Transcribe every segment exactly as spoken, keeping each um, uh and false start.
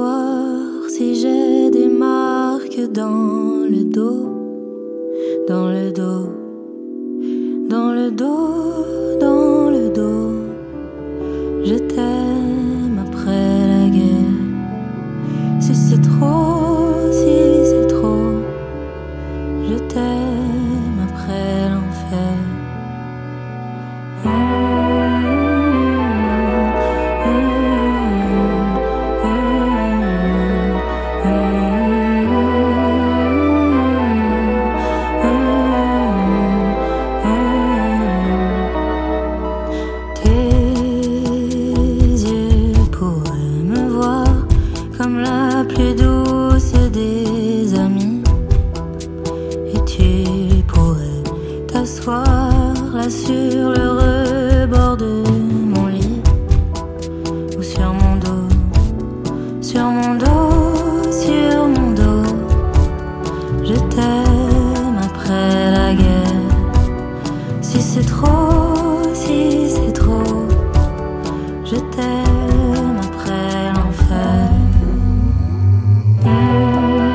voir si j'ai des marques dans le dos, dans le dos, dans le dos, dans le dos. Je t'aime après la guerre. Si c'est trop, si c'est trop, je t'aime après l'enfer. Là sur le rebord de mon lit, ou sur mon dos, sur mon dos, sur mon dos. Je t'aime après la guerre. Si c'est trop, si c'est trop, je t'aime après l'enfer. mmh.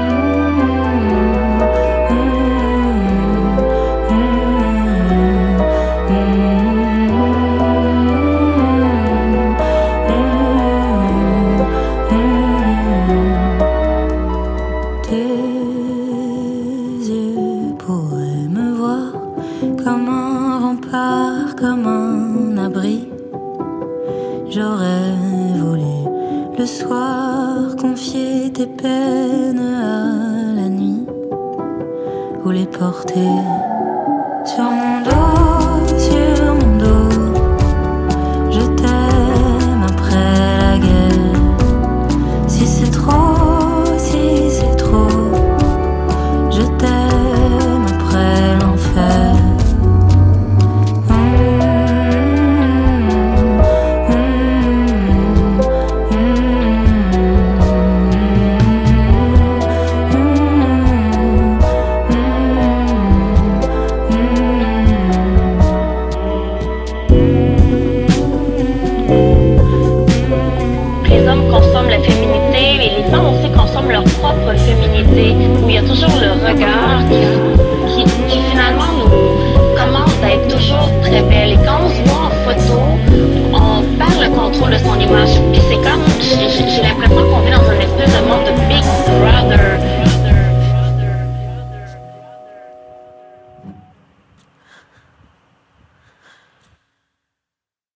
Comme un abri, j'aurais voulu le soir confier tes peines à la nuit, ou les porter sur mon dos, sur mon dos. Je t'aime après la guerre. Si c'est trop, si c'est trop, je t'aime après l'enfer. Leur propre féminité, où il y a toujours le regard qui, qui, qui finalement nous commande à être toujours très belle. Et quand on se voit en photo, on perd le contrôle de son image. Puis c'est comme, j'ai